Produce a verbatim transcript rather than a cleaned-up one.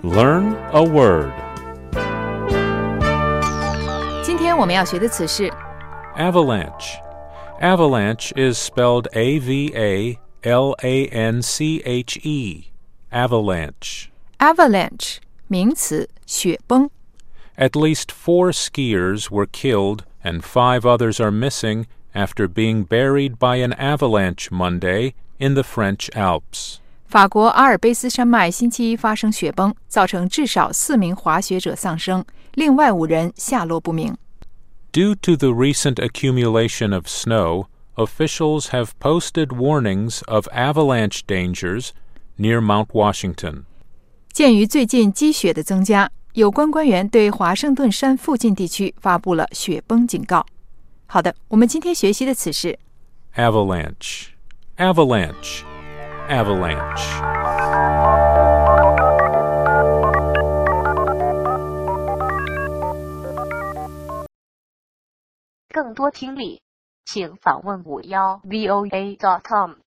Learn a word. 今天我们要学的词是 Avalanche. Avalanche is spelled A V A L A N C H E. Avalanche. avalanche 名词，雪崩。 At least four skiers were killed and five others are missing after being buried by an avalanche Monday in the French Alps. 法国阿尔卑斯山脉星期一发生雪崩，造成至少四名滑雪者丧生，另外五人下落不明。 Due to the recent accumulation of snow, officials have posted warnings of avalanche dangers near Mount Washington. 鉴于最近积雪的增加，有关官员对华盛顿山附近地区发布了雪崩警告。好的，我们今天学习的词是 Avalanche. Avalanche. Avalanche. 更多听力，请访问五幺 V O A dot com。